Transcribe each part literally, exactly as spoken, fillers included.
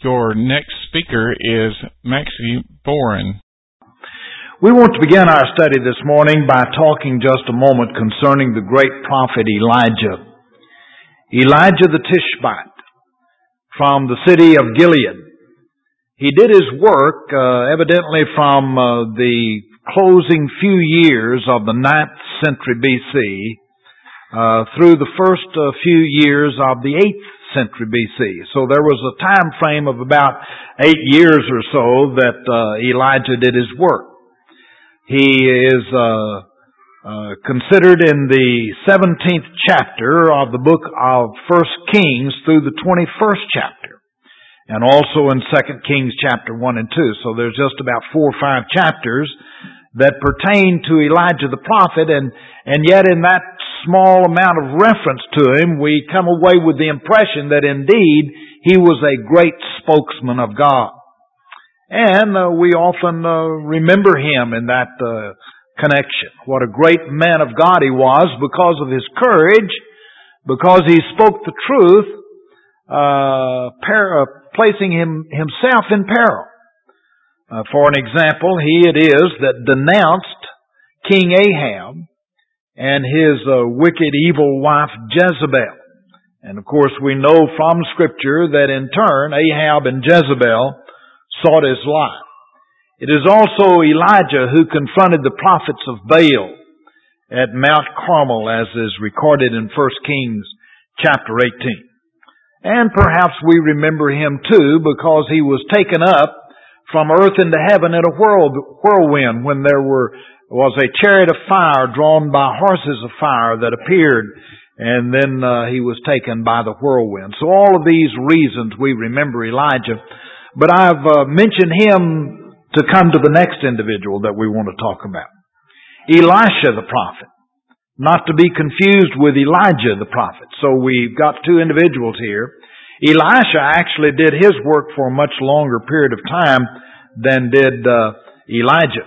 Your next speaker is Maxie Boren. We want to begin our study this morning by talking just a moment concerning the great prophet Elijah. Elijah the Tishbite from the city of Gilead. He did his work uh, evidently from uh, the closing few years of the ninth century B C uh, through the first uh, few years of the eighth century B C. So there was a time frame of about eight years or so that uh, Elijah did his work. He is uh, uh, considered in the seventeenth chapter of the book of First Kings through the twenty-first chapter, and also in Second Kings chapter one and two. So there's just about four or five chapters that pertain to Elijah the prophet, and, and yet in that small amount of reference to him, we come away with the impression that indeed he was a great spokesman of God. And uh, we often uh, remember him in that uh, connection. What a great man of God he was because of his courage, because he spoke the truth, uh, per- uh, placing him himself in peril. Uh, for an example, he it is that denounced King Ahab and his uh, wicked, evil wife Jezebel. And of course we know from Scripture that in turn Ahab and Jezebel sought his life. It is also Elijah who confronted the prophets of Baal at Mount Carmel, as is recorded in First Kings chapter eighteen. And perhaps we remember him too because he was taken up from earth into heaven in a whirlwind when there were was a chariot of fire drawn by horses of fire that appeared, and then uh, he was taken by the whirlwind. So all of these reasons we remember Elijah. But I've uh, mentioned him to come to the next individual that we want to talk about. Elisha the prophet. Not to be confused with Elijah the prophet. So we've got two individuals here. Elisha actually did his work for a much longer period of time than did uh, Elijah.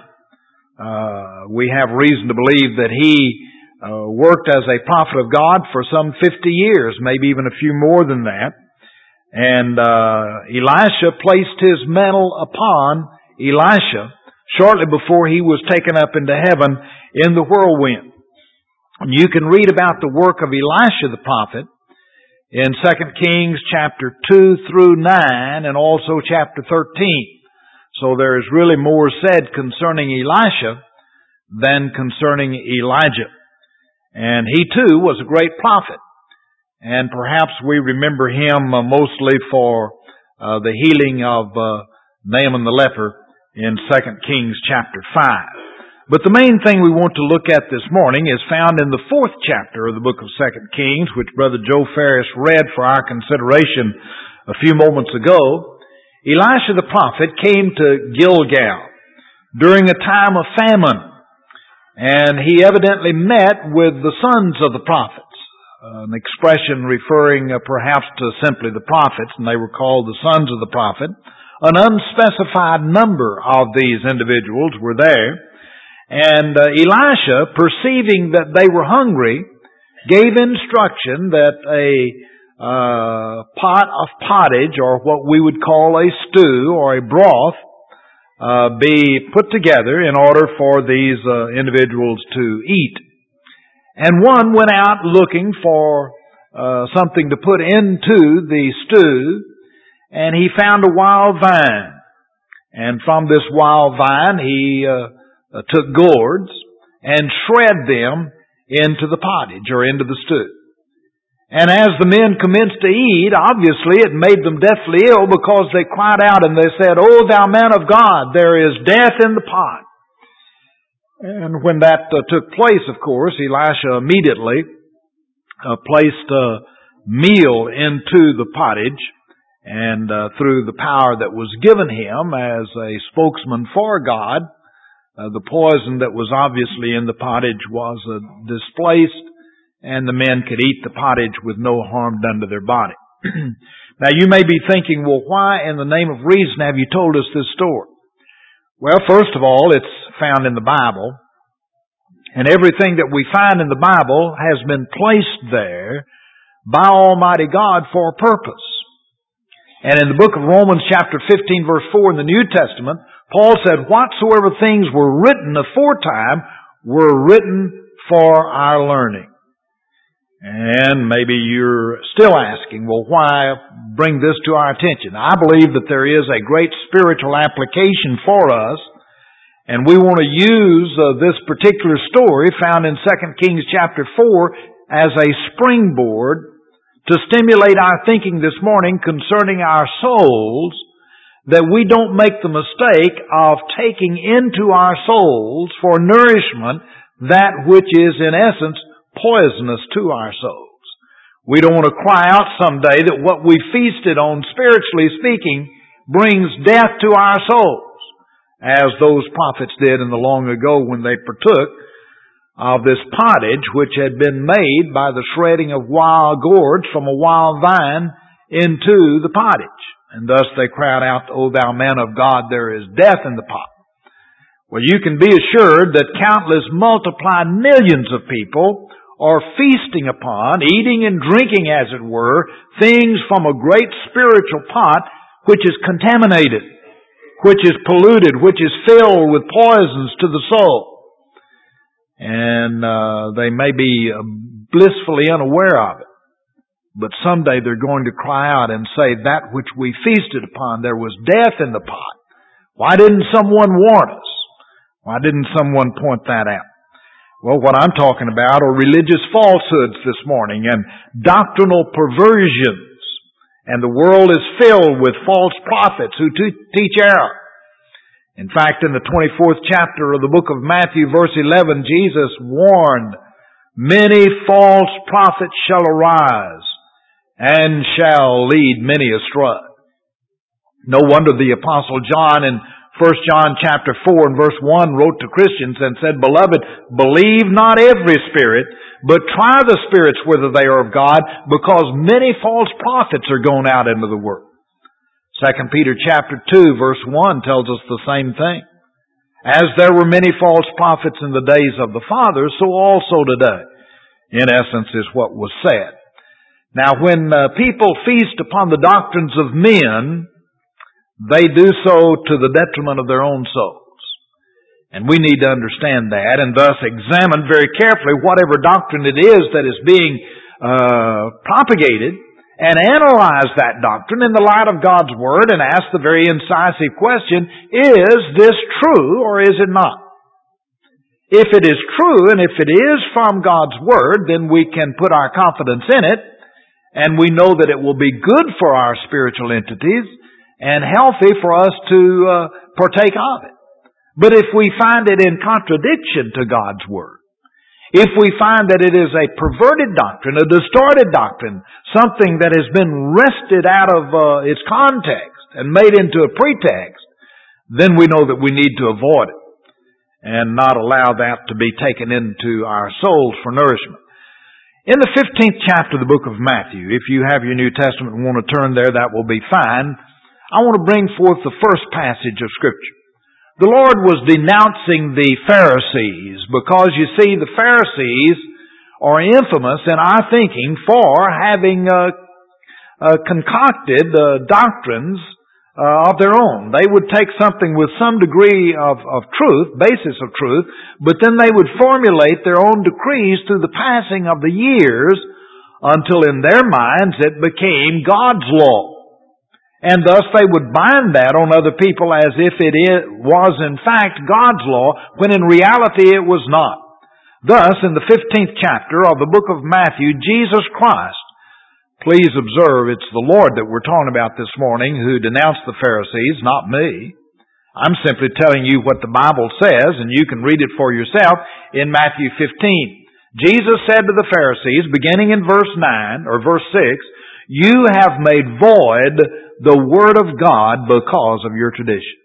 Uh, we have reason to believe that he uh, worked as a prophet of God for some fifty years, maybe even a few more than that. And uh, Elisha placed his mantle upon Elisha shortly before he was taken up into heaven in the whirlwind. And you can read about the work of Elisha the prophet in Second Kings chapter two through nine and also chapter thirteen. So there is really more said concerning Elisha than concerning Elijah. And he too was a great prophet. And perhaps we remember him uh, mostly for uh, the healing of uh, Naaman the leper in Second Kings chapter five. But the main thing we want to look at this morning is found in the fourth chapter of the book of Second Kings, which Brother Joe Ferris read for our consideration a few moments ago. Elisha the prophet came to Gilgal during a time of famine, and he evidently met with the sons of the prophets, an expression referring uh, perhaps to simply the prophets, and they were called the sons of the prophet. An unspecified number of these individuals were there, and uh, Elisha, perceiving that they were hungry, gave instruction that a uh, pot of pottage, or what we would call a stew or a broth, uh, be put together in order for these uh, individuals to eat. And one went out looking for uh, something to put into the stew, and he found a wild vine. And from this wild vine he uh, uh, took gourds and shred them into the pottage or into the stew. And as the men commenced to eat, obviously it made them deathly ill because they cried out and they said, "O thou man of God, there is death in the pot." And when that uh, took place, of course, Elisha immediately uh, placed a meal into the pottage, and uh, through the power that was given him as a spokesman for God, uh, the poison that was obviously in the pottage was uh, displaced, and the men could eat the pottage with no harm done to their body. Now you may be thinking, well, why in the name of reason have you told us this story? Well, first of all, it's found in the Bible, and everything that we find in the Bible has been placed there by Almighty God for a purpose. And in the book of Romans chapter fifteen verse four in the New Testament, Paul said, whatsoever things were written aforetime were written for our learning. And maybe you're still asking, well, why bring this to our attention? I believe that there is a great spiritual application for us, and we want to use uh, this particular story found in Second Kings chapter four as a springboard to stimulate our thinking this morning concerning our souls, that we don't make the mistake of taking into our souls for nourishment that which is in essence poisonous to our souls. We don't want to cry out someday that what we feasted on, spiritually speaking, brings death to our souls, as those prophets did in the long ago when they partook of this pottage which had been made by the shredding of wild gourds from a wild vine into the pottage. And thus they cried out, O thou man of God, there is death in the pot. Well, you can be assured that countless multiplied millions of people are feasting upon, eating and drinking, as it were, things from a great spiritual pot which is contaminated, which is polluted, which is filled with poisons to the soul. And uh, they may be blissfully unaware of it. But someday they're going to cry out and say, that which we feasted upon, there was death in the pot. Why didn't someone warn us? Why didn't someone point that out? Well, what I'm talking about are religious falsehoods this morning and doctrinal perversions. And the world is filled with false prophets who t- teach error. In fact, in the twenty-fourth chapter of the book of Matthew, verse eleven, Jesus warned, many false prophets shall arise and shall lead many astray. No wonder the Apostle John in First John chapter four and verse one wrote to Christians and said, Beloved, believe not every spirit, but try the spirits whether they are of God, because many false prophets are gone out into the world. Second Peter chapter two verse one tells us the same thing. As there were many false prophets in the days of the fathers, so also today, in essence, is what was said. Now, when uh, people feast upon the doctrines of men, they do so to the detriment of their own souls. And we need to understand that and thus examine very carefully whatever doctrine it is that is being uh, propagated and analyze that doctrine in the light of God's Word and ask the very incisive question, is this true or is it not? If it is true and if it is from God's Word, then we can put our confidence in it and we know that it will be good for our spiritual entities and healthy for us to uh, partake of it. But if we find it in contradiction to God's Word, if we find that it is a perverted doctrine, a distorted doctrine, something that has been wrested out of uh, its context and made into a pretext, then we know that we need to avoid it and not allow that to be taken into our souls for nourishment. In the fifteenth chapter of the book of Matthew, if you have your New Testament and want to turn there, that will be fine. I want to bring forth the first passage of Scripture. The Lord was denouncing the Pharisees because, you see, the Pharisees are infamous in our thinking for having uh, uh, concocted uh, doctrines uh, of their own. They would take something with some degree of, of truth, basis of truth, but then they would formulate their own decrees through the passing of the years until in their minds it became God's law. And thus they would bind that on other people as if it was in fact God's law, when in reality it was not. Thus, in the fifteenth chapter of the book of Matthew, Jesus Christ, please observe it's the Lord that we're talking about this morning who denounced the Pharisees, not me. I'm simply telling you what the Bible says, and you can read it for yourself in Matthew fifteen. Jesus said to the Pharisees, beginning in verse nine, or verse six, you have made void the Word of God because of your tradition.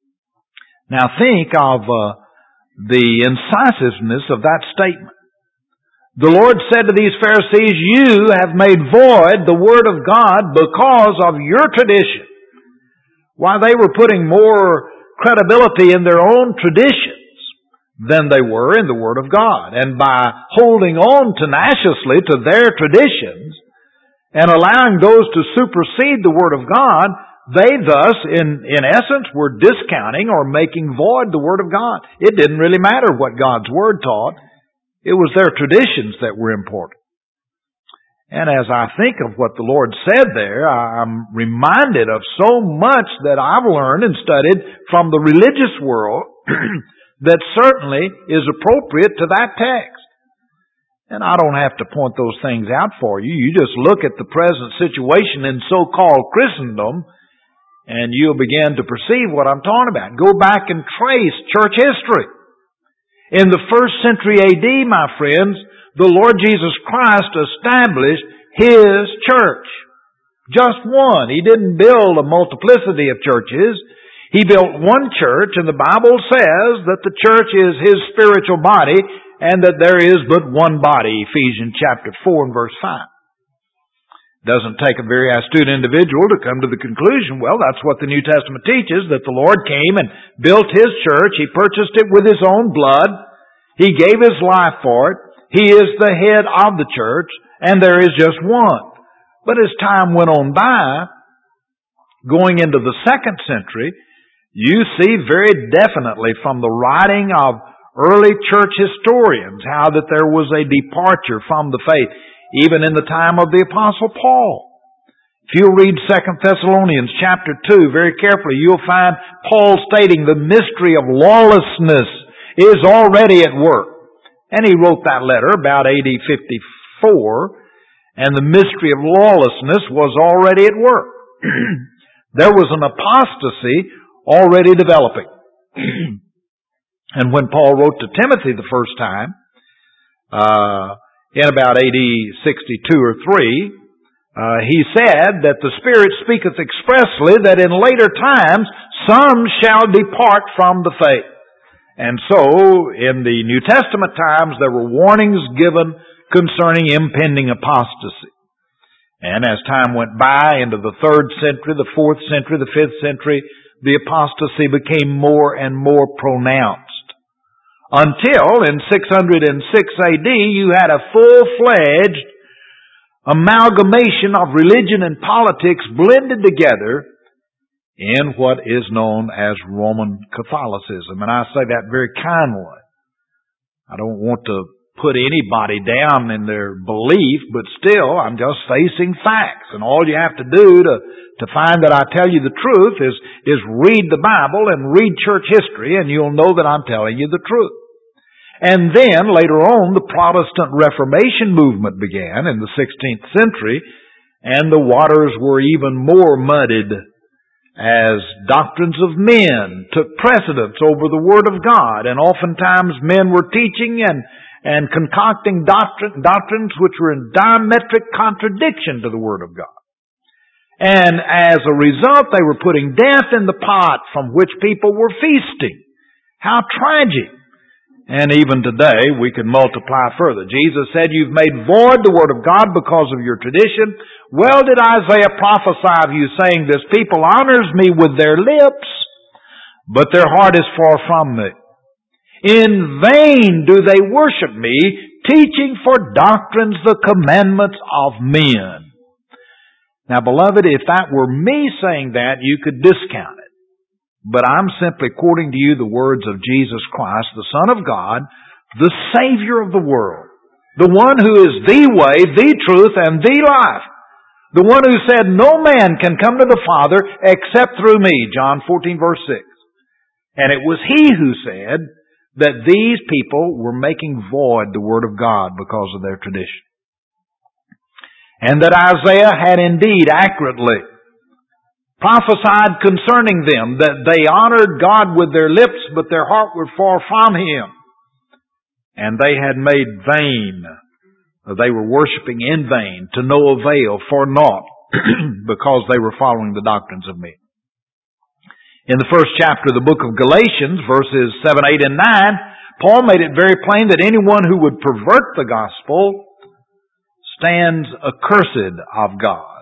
Now think of uh, the incisiveness of that statement. The Lord said to these Pharisees, you have made void the Word of God because of your tradition. Why, they were putting more credibility in their own traditions than they were in the Word of God. And by holding on tenaciously to their traditions, and allowing those to supersede the Word of God, they thus, in, in essence, were discounting or making void the Word of God. It didn't really matter what God's Word taught. It was their traditions that were important. And as I think of what the Lord said there, I'm reminded of so much that I've learned and studied from the religious world that certainly is appropriate to that text. And I don't have to point those things out for you. You just look at the present situation in so-called Christendom, and you'll begin to perceive what I'm talking about. Go back and trace church history. In the first century A D, my friends, the Lord Jesus Christ established His church. Just one. He didn't build a multiplicity of churches. He built one church, and the Bible says that the church is His spiritual body, and that there is but one body, Ephesians chapter four and verse five. Doesn't take a very astute individual to come to the conclusion, well, that's what the New Testament teaches, that the Lord came and built His church. He purchased it with His own blood. He gave His life for it. He is the head of the church, and there is just one. But as time went on by, going into the second century, you see very definitely from the writing of early church historians how that there was a departure from the faith, even in the time of the Apostle Paul. If you read Second Thessalonians chapter two very carefully, you'll find Paul stating the mystery of lawlessness is already at work. And he wrote that letter about A D fifty-four, and the mystery of lawlessness was already at work. There was an apostasy already developing. And when Paul wrote to Timothy the first time, uh, in about A D sixty-two or three, uh, he said that the Spirit speaketh expressly that in later times some shall depart from the faith. And so, in the New Testament times, there were warnings given concerning impending apostasy. And as time went by into the third century, the fourth century, the fifth century, the apostasy became more and more pronounced. Until in six hundred six A D, you had a full-fledged amalgamation of religion and politics blended together in what is known as Roman Catholicism. And I say that very kindly. I don't want to put anybody down in their belief, but still, I'm just facing facts. And all you have to do to, to find that I tell you the truth is, is read the Bible and read church history, and you'll know that I'm telling you the truth. And then, later on, the Protestant Reformation movement began in the sixteenth century, and the waters were even more muddied as doctrines of men took precedence over the Word of God. And oftentimes men were teaching and, and concocting doctrine, doctrines which were in diametric contradiction to the Word of God. And as a result, they were putting death in the pot from which people were feasting. How tragic! And even today, we can multiply further. Jesus said, you've made void the Word of God because of your tradition. Well did Isaiah prophesy of you, saying, this people honors me with their lips, but their heart is far from me. In vain do they worship me, teaching for doctrines the commandments of men. Now, beloved, if that were me saying that, you could discount it. But I'm simply quoting to you the words of Jesus Christ, the Son of God, the Savior of the world, the one who is the way, the truth, and the life. The one who said, no man can come to the Father except through me, John fourteen verse six. And it was He who said that these people were making void the Word of God because of their tradition. And that Isaiah had indeed accurately prophesied concerning them that they honored God with their lips, but their heart were far from Him. And they had made vain, they were worshiping in vain, to no avail, for naught, because they were following the doctrines of men. In the first chapter of the book of Galatians, verses seven, eight, and nine, Paul made it very plain that anyone who would pervert the gospel stands accursed of God.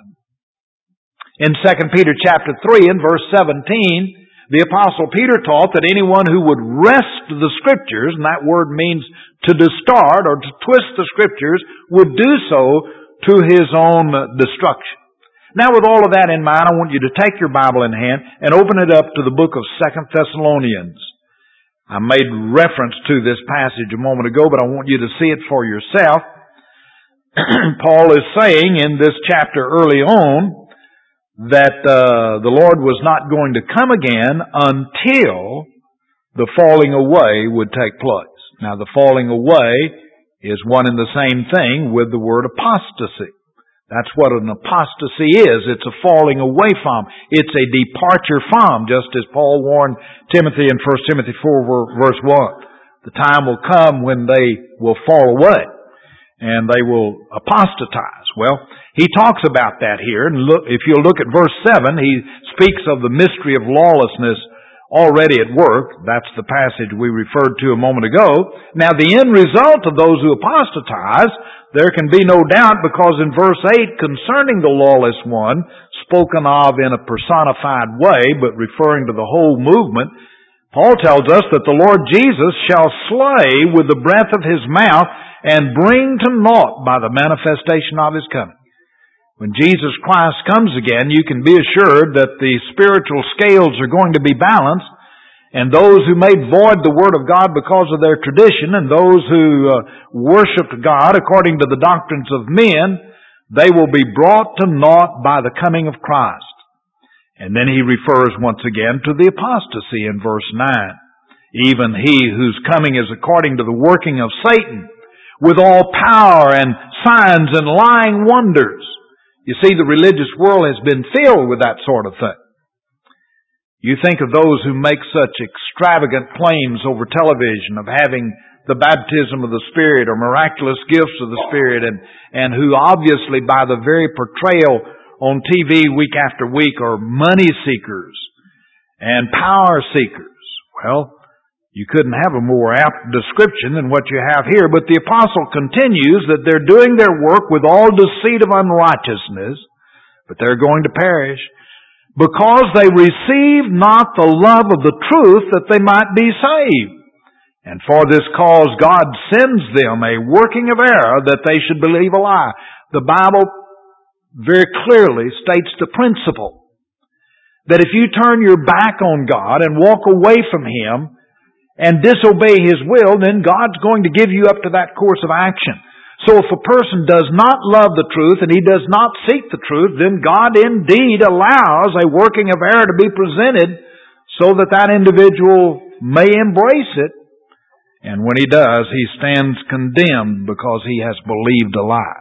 In Second Peter chapter three and verse seventeen, the Apostle Peter taught that anyone who would wrest the Scriptures, and that word means to distort or to twist the Scriptures, would do so to his own destruction. Now with all of that in mind, I want you to take your Bible in hand and open it up to the book of Second Thessalonians. I made reference to this passage a moment ago, but I want you to see it for yourself. Paul is saying in this chapter early on that uh, the Lord was not going to come again until the falling away would take place. Now the falling away is one and the same thing with the word apostasy. That's what an apostasy is. It's a falling away from. It's a departure from, just as Paul warned Timothy in First Timothy four verse one. The time will come when they will fall away and they will apostatize. Well, he talks about that here. And look, if you'll look at verse seven, he speaks of the mystery of lawlessness already at work. That's the passage we referred to a moment ago. Now, the end result of those who apostatize, there can be no doubt, because in verse eight, concerning the lawless one, spoken of in a personified way, but referring to the whole movement, Paul tells us that the Lord Jesus shall slay with the breath of his mouth and bring to naught by the manifestation of his coming. When Jesus Christ comes again, you can be assured that the spiritual scales are going to be balanced, and those who made void the Word of God because of their tradition, and those who uh, worshiped God according to the doctrines of men, they will be brought to naught by the coming of Christ. And then he refers once again to the apostasy in verse nine. Even he whose coming is according to the working of Satan, with all power and signs and lying wonders. You see, the religious world has been filled with that sort of thing. You think of those who make such extravagant claims over television of having the baptism of the Spirit or miraculous gifts of the Spirit, and, and who obviously by the very portrayal on T V week after week are money seekers and power seekers. Well, you couldn't have a more apt description than what you have here, but the apostle continues that they're doing their work with all deceit of unrighteousness, but they're going to perish, because they receive not the love of the truth that they might be saved. And for this cause God sends them a working of error that they should believe a lie. The Bible very clearly states the principle that if you turn your back on God and walk away from Him and disobey His will, then God's going to give you up to that course of action. So if a person does not love the truth and he does not seek the truth, then God indeed allows a working of error to be presented so that that individual may embrace it. And when he does, he stands condemned because he has believed a lie.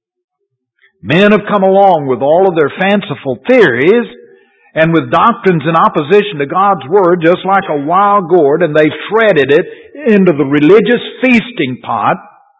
Men have come along with all of their fanciful theories and with doctrines in opposition to God's Word, just like a wild gourd, and they've shredded it into the religious feasting pot,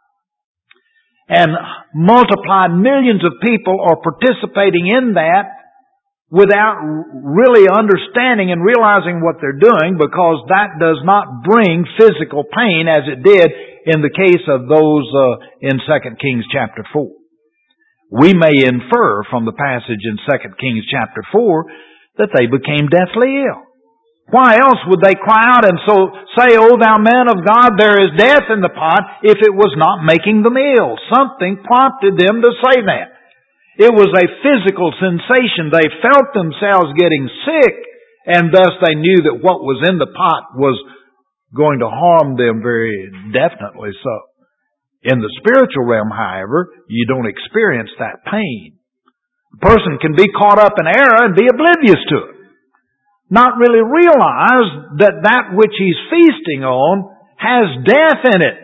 and multiplied millions of people are participating in that without really understanding and realizing what they're doing, because that does not bring physical pain as it did in the case of those uh, in Second Kings chapter four. We may infer from the passage in Second Kings chapter four that they became deathly ill. Why else would they cry out and so say, "O thou man of God, there is death in the pot," if it was not making them ill? Something prompted them to say that. It was a physical sensation. They felt themselves getting sick, and thus they knew that what was in the pot was going to harm them very definitely so. In the spiritual realm, however, you don't experience that pain. A person can be caught up in error and be oblivious to it, not really realize that that which he's feasting on has death in it.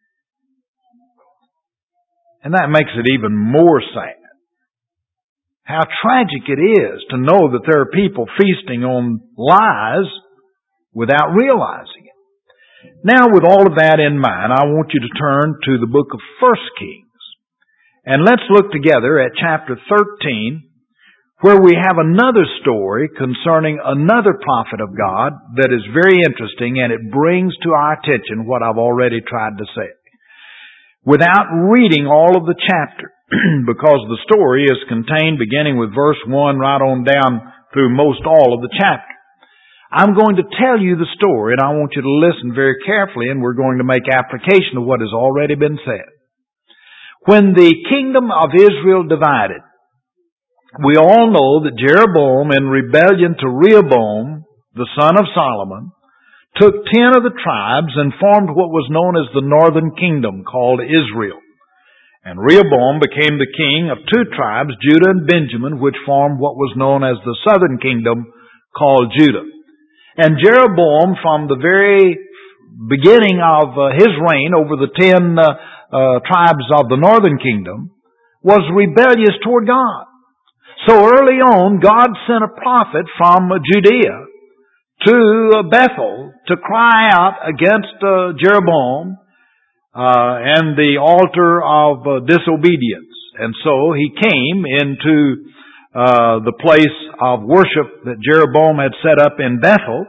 And that makes it even more sad. How tragic it is to know that there are people feasting on lies without realizing it. Now, with all of that in mind, I want you to turn to the book of First Kings. And let's look together at chapter thirteen, where we have another story concerning another prophet of God that is very interesting, and it brings to our attention what I've already tried to say. Without reading all of the chapter, because the story is contained beginning with verse one right on down through most all of the chapter. I'm going to tell you the story, and I want you to listen very carefully, and we're going to make application of what has already been said. When the kingdom of Israel divided, we all know that Jeroboam, in rebellion to Rehoboam, the son of Solomon, took ten of the tribes and formed what was known as the northern kingdom, called Israel. And Rehoboam became the king of two tribes, Judah and Benjamin, which formed what was known as the southern kingdom, called Judah. And Jeroboam, from the very beginning of uh, his reign over the ten uh, uh, tribes of the northern kingdom, was rebellious toward God. So early on, God sent a prophet from Judea to uh, Bethel to cry out against uh, Jeroboam uh, and the altar of uh, disobedience. And so he came into uh, the place of worship that Jeroboam had set up in Bethel,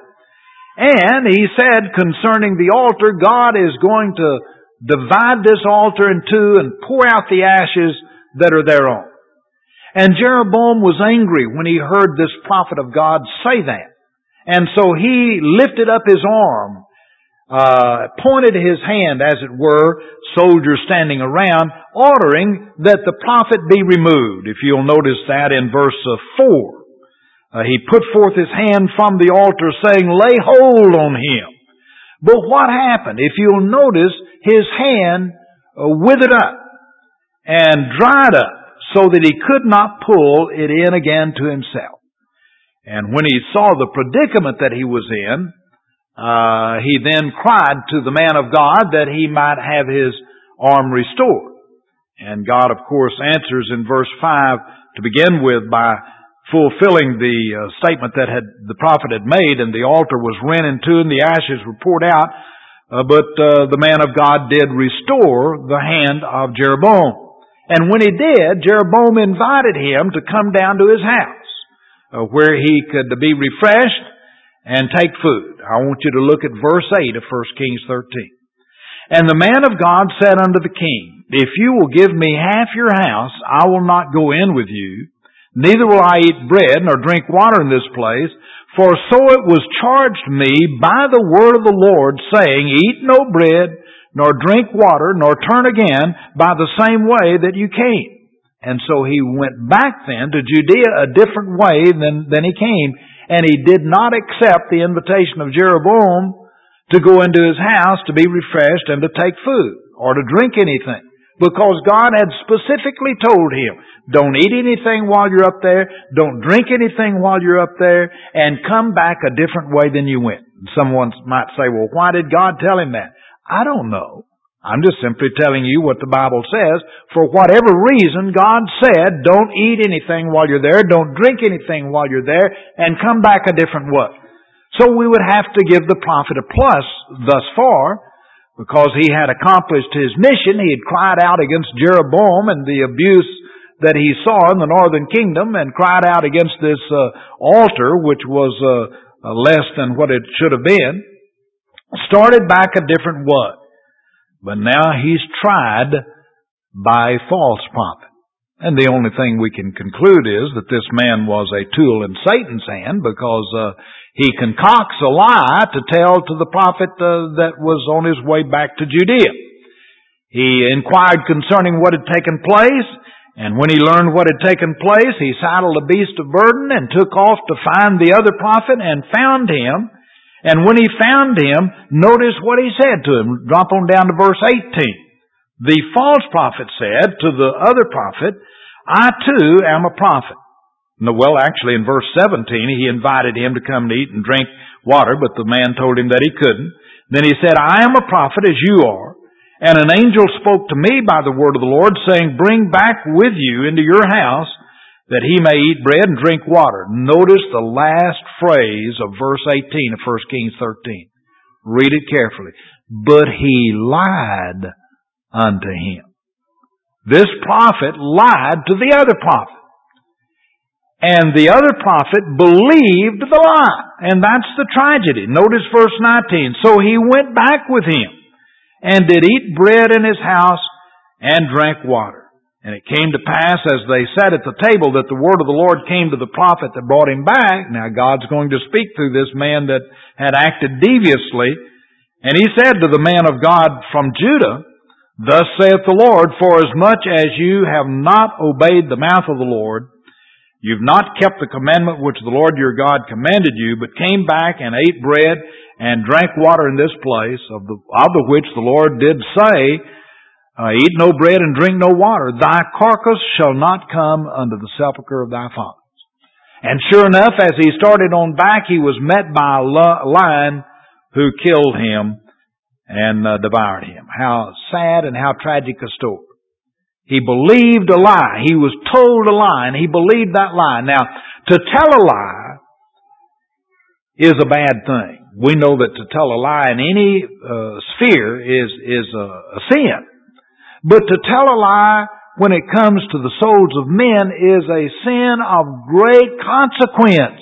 and he said concerning the altar, God is going to divide this altar in two and pour out the ashes that are thereon. And Jeroboam was angry when he heard this prophet of God say that. And so he lifted up his arm, uh, pointed his hand, as it were, soldiers standing around, ordering that the prophet be removed. If you'll notice that in verse uh, four. Uh, he put forth his hand from the altar, saying, lay hold on him. But what happened? If you'll notice, his hand uh, withered up and dried up so that he could not pull it in again to himself. And when he saw the predicament that he was in, uh, he then cried to the man of God that he might have his arm restored. And God, of course, answers in verse five to begin with by fulfilling the uh, statement that had the prophet had made, and the altar was rent in two and the ashes were poured out. Uh, but uh, the man of God did restore the hand of Jeroboam. And when he did, Jeroboam invited him to come down to his house, uh, where he could be refreshed and take food. I want you to look at verse eight of First Kings thirteen. And the man of God said unto the king, if you will give me half your house, I will not go in with you. Neither will I eat bread nor drink water in this place, for so it was charged me by the word of the Lord, saying, eat no bread, nor drink water, nor turn again by the same way that you came. And so he went back then to Judea a different way than, than he came, and he did not accept the invitation of Jeroboam to go into his house to be refreshed and to take food, or to drink anything. Because God had specifically told him, don't eat anything while you're up there, don't drink anything while you're up there, and come back a different way than you went. Someone might say, well, why did God tell him that? I don't know. I'm just simply telling you what the Bible says. For whatever reason, God said, don't eat anything while you're there, don't drink anything while you're there, and come back a different way. So we would have to give the prophet a plus thus far, because he had accomplished his mission. He had cried out against Jeroboam and the abuse that he saw in the northern kingdom, and cried out against this uh, altar, which was uh, uh, less than what it should have been. Started back a different way. But now he's tried by a false prophet. And the only thing we can conclude is that this man was a tool in Satan's hand, because uh, he concocts a lie to tell to the prophet uh, that was on his way back to Judea. He inquired concerning what had taken place, and when he learned what had taken place, he saddled a beast of burden and took off to find the other prophet, and found him. And when he found him, notice what he said to him. Drop on down to verse eighteen. The false prophet said to the other prophet, I too am a prophet. No, well, actually in verse seventeen, he invited him to come to eat and drink water, but the man told him that he couldn't. Then he said, I am a prophet as you are. And an angel spoke to me by the word of the Lord, saying, bring back with you into your house, that he may eat bread and drink water. Notice the last phrase of verse eighteen of First Kings thirteen. Read it carefully. But he lied unto him. This prophet lied to the other prophet. And the other prophet believed the lie. And that's the tragedy. Notice verse nineteen. So he went back with him, and did eat bread in his house, and drank water. And it came to pass, as they sat at the table, that the word of the Lord came to the prophet that brought him back. Now God's going to speak through this man that had acted deviously. And he said to the man of God from Judah, Thus saith the Lord, forasmuch as you have not obeyed the mouth of the Lord, you've not kept the commandment which the Lord your God commanded you, but came back and ate bread and drank water in this place, of the, of the which the Lord did say, uh, eat no bread and drink no water, thy carcass shall not come unto the sepulchre of thy fathers. And sure enough, as he started on back, he was met by a lion who killed him and uh, devoured him. How sad and how tragic a story. He believed a lie. He was told a lie, and he believed that lie. Now, to tell a lie is a bad thing. We know that to tell a lie in any uh, sphere is is a, a sin. But to tell a lie when it comes to the souls of men is a sin of great consequence.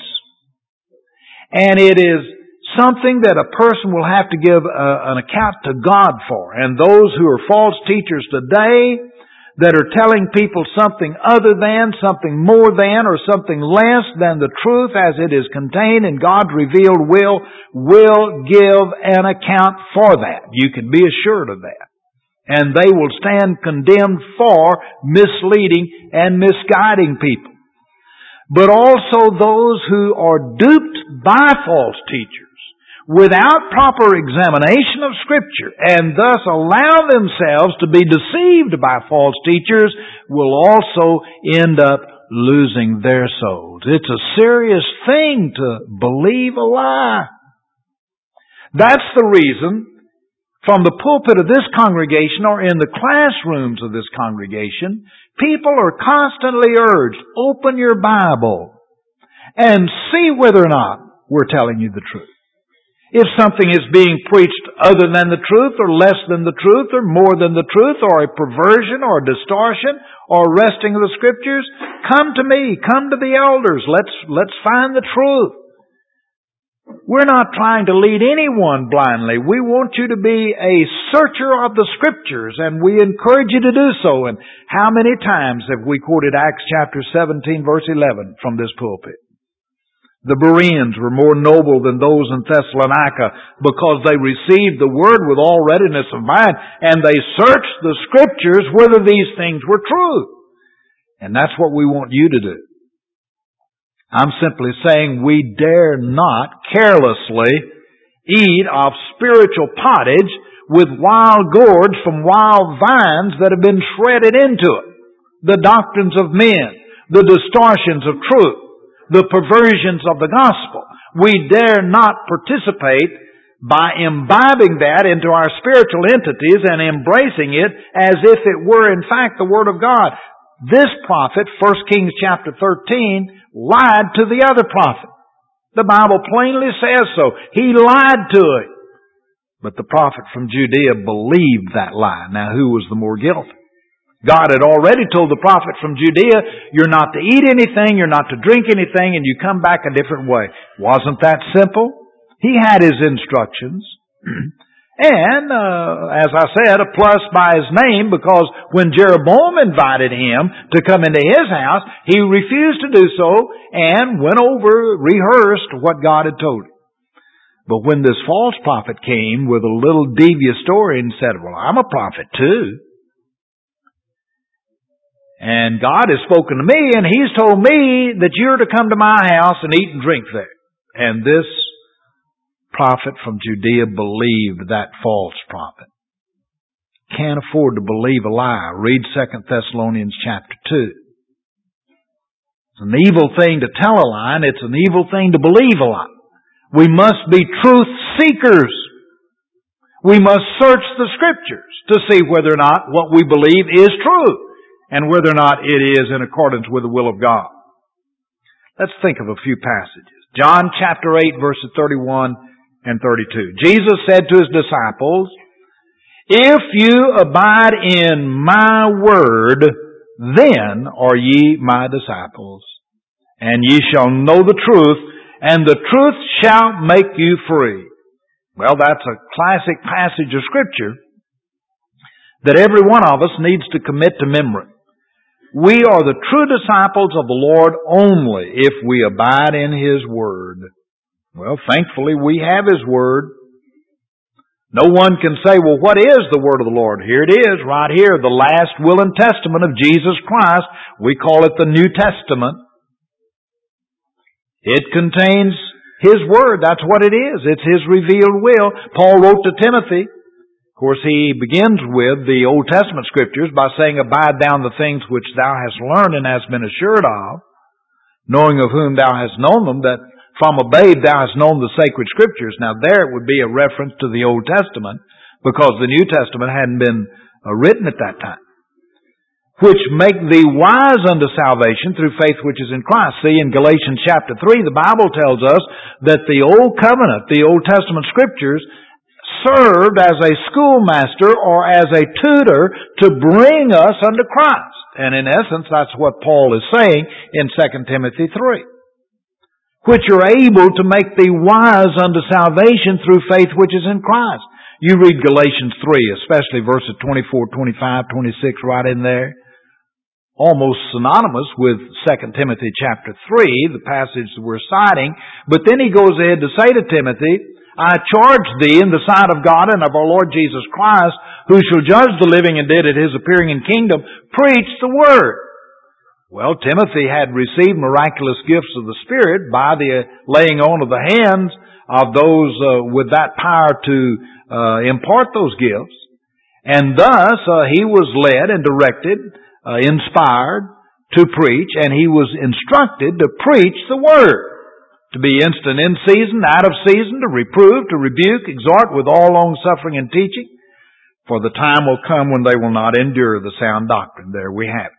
And it is something that a person will have to give a, an account to God for. And those who are false teachers today that are telling people something other than, something more than, or something less than the truth as it is contained in God's revealed will, will give an account for that. You can be assured of that. And they will stand condemned for misleading and misguiding people. But also those who are duped by false teachers without proper examination of Scripture and thus allow themselves to be deceived by false teachers will also end up losing their souls. It's a serious thing to believe a lie. That's the reason from the pulpit of this congregation or in the classrooms of this congregation, people are constantly urged, open your Bible and see whether or not we're telling you the truth. If something is being preached other than the truth or less than the truth or more than the truth or a perversion or a distortion or wresting of the Scriptures, come to me, come to the elders. Let's, let's find the truth. We're not trying to lead anyone blindly. We want you to be a searcher of the Scriptures, and we encourage you to do so. And how many times have we quoted Acts chapter seventeen, verse eleven from this pulpit? The Bereans were more noble than those in Thessalonica because they received the Word with all readiness of mind, and they searched the Scriptures whether these things were true. And that's what we want you to do. I'm simply saying we dare not carelessly eat of spiritual pottage with wild gourds from wild vines that have been shredded into it. The doctrines of men, the distortions of truth, the perversions of the gospel. We dare not participate by imbibing that into our spiritual entities and embracing it as if it were in fact the Word of God. This prophet, First Kings chapter thirteen, lied to the other prophet. The Bible plainly says so. He lied to it. But the prophet from Judea believed that lie. Now, who was the more guilty? God had already told the prophet from Judea, you're not to eat anything, you're not to drink anything, and you come back a different way. Wasn't that simple? He had his instructions. And, uh, as I said, a plus by his name, because when Jeroboam invited him to come into his house, he refused to do so and went over, rehearsed what God had told him. But when this false prophet came with a little devious story and said, well, I'm a prophet too. And God has spoken to me, and He's told me that you're to come to my house and eat and drink there. And this prophet from Judea believed that false prophet. Can't afford to believe a lie. Read Second Thessalonians chapter two. It's an evil thing to tell a lie, and it's an evil thing to believe a lie. We must be truth seekers. We must search the Scriptures to see whether or not what we believe is true, and whether or not it is in accordance with the will of God. Let's think of a few passages. John chapter eight, verses thirty-one and thirty-two. Jesus said to His disciples, if you abide in my word, then are ye my disciples, and ye shall know the truth, and the truth shall make you free. Well, that's a classic passage of Scripture that every one of us needs to commit to memory. We are the true disciples of the Lord only if we abide in His Word. Well, thankfully we have His Word. No one can say, well, what is the Word of the Lord? Here it is, right here, the last will and testament of Jesus Christ. We call it the New Testament. It contains His Word. That's what it is. It's His revealed will. Paul wrote to Timothy. Of course, he begins with the Old Testament Scriptures by saying, abide down the things which thou hast learned and hast been assured of, knowing of whom thou hast known them, that from a babe thou hast known the sacred Scriptures. Now there it would be a reference to the Old Testament, because the New Testament hadn't been uh, written at that time. Which make thee wise unto salvation through faith which is in Christ. See, in Galatians chapter three, the Bible tells us that the Old Covenant, the Old Testament Scriptures, served as a schoolmaster or as a tutor to bring us unto Christ. And in essence, that's what Paul is saying in Second Timothy three. Which are able to make thee wise unto salvation through faith which is in Christ. You read Galatians three, especially verses twenty-four, twenty-five, twenty-six, right in there. Almost synonymous with Second Timothy chapter three, the passage that we're citing. But then he goes ahead to say to Timothy, I charge thee in the sight of God and of our Lord Jesus Christ, who shall judge the living and dead at His appearing in kingdom, preach the Word. Well, Timothy had received miraculous gifts of the Spirit by the laying on of the hands of those uh, with that power to uh, impart those gifts. And thus, uh, he was led and directed, uh, inspired to preach, and he was instructed to preach the Word. To be instant in season, out of season, to reprove, to rebuke, exhort with all long suffering and teaching. For the time will come when they will not endure the sound doctrine. There we have it.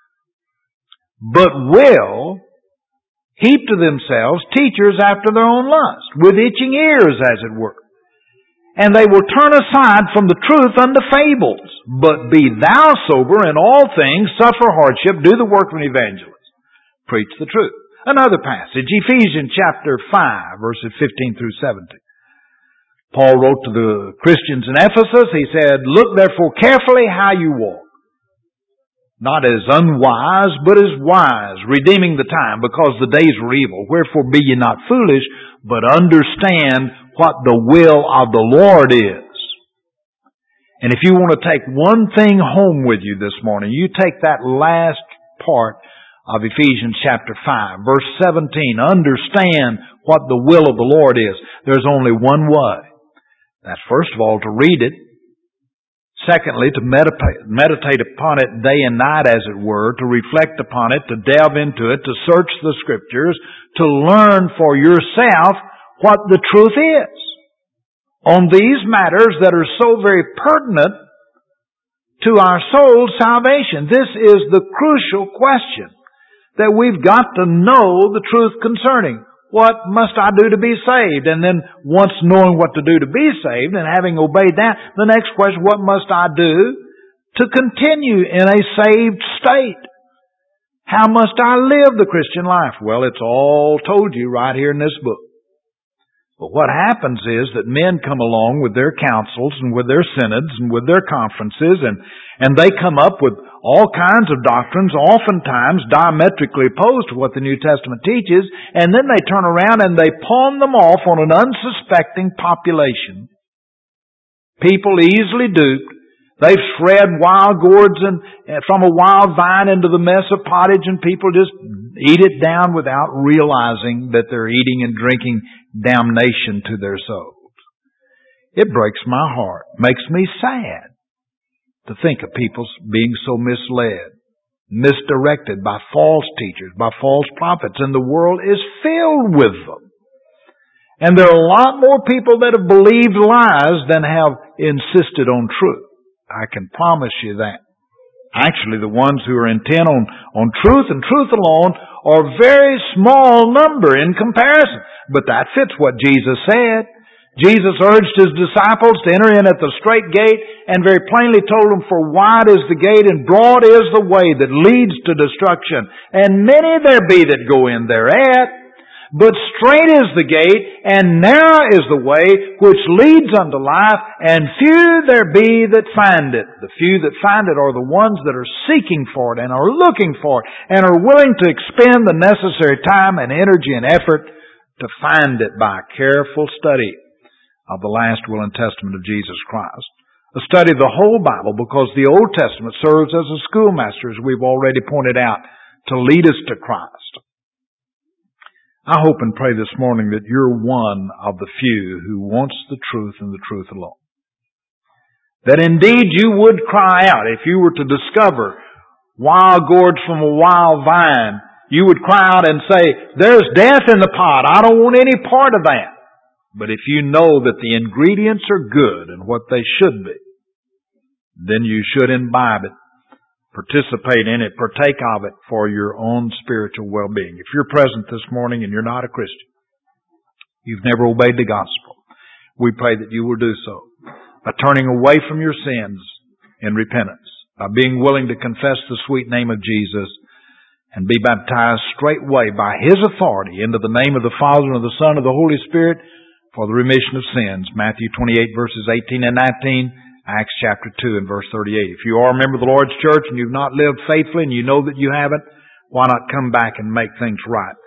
But will heap to themselves teachers after their own lust, with itching ears, as it were. And they will turn aside from the truth unto fables. But be thou sober in all things, suffer hardship, do the work of an evangelist. Preach the truth. Another passage, Ephesians chapter five, verses fifteen through seventeen. Paul wrote to the Christians in Ephesus, he said, look therefore carefully how you walk. Not as unwise, but as wise, redeeming the time, because the days were evil. Wherefore be ye not foolish, but understand what the will of the Lord is. And if you want to take one thing home with you this morning, you take that last part of Ephesians chapter five, verse seventeen. Understand what the will of the Lord is. There's only one way. That's first of all to read it. Secondly, to meditate, meditate upon it day and night, as it were, to reflect upon it, to delve into it, to search the Scriptures, to learn for yourself what the truth is on these matters that are so very pertinent to our soul's salvation. This is the crucial question that we've got to know the truth concerning. What must I do to be saved? And then once knowing what to do to be saved and having obeyed that, the next question, what must I do to continue in a saved state? How must I live the Christian life? Well, it's all told you right here in this book. But what happens is that men come along with their councils and with their synods and with their conferences, and, and they come up with all kinds of doctrines, oftentimes diametrically opposed to what the New Testament teaches, and then they turn around and they pawn them off on an unsuspecting population. People easily duped. They've shred wild gourds and, from a wild vine into the mess of pottage, and people just eat it down without realizing that they're eating and drinking damnation to their souls. It breaks my heart, makes me sad to think of people being so misled, misdirected by false teachers, by false prophets, and the world is filled with them. And there are a lot more people that have believed lies than have insisted on truth. I can promise you that. Actually, the ones who are intent on, on truth and truth alone are a very small number in comparison. But that fits what Jesus said. Jesus urged His disciples to enter in at the strait gate and very plainly told them, for wide is the gate and broad is the way that leads to destruction, and many there be that go in thereat. But strait is the gate, and narrow is the way which leads unto life, and few there be that find it. The few that find it are the ones that are seeking for it, and are looking for it, and are willing to expend the necessary time and energy and effort to find it by careful study of the last will and testament of Jesus Christ. A study of the whole Bible, because the Old Testament serves as a schoolmaster, as we've already pointed out, to lead us to Christ. I hope and pray this morning that you're one of the few who wants the truth and the truth alone. That indeed you would cry out if you were to discover wild gourds from a wild vine. You would cry out and say, there's death in the pot. I don't want any part of that. But if you know that the ingredients are good and what they should be, then you should imbibe it, participate in it, partake of it for your own spiritual well-being. If you're present this morning and you're not a Christian, you've never obeyed the gospel, we pray that you will do so by turning away from your sins in repentance, by being willing to confess the sweet name of Jesus and be baptized straightway by His authority into the name of the Father and of the Son and of the Holy Spirit for the remission of sins. Matthew twenty-eight verses eighteen and nineteen, Acts chapter two and verse thirty-eight. If you are a member of the Lord's church and you've not lived faithfully and you know that you haven't, why not come back and make things right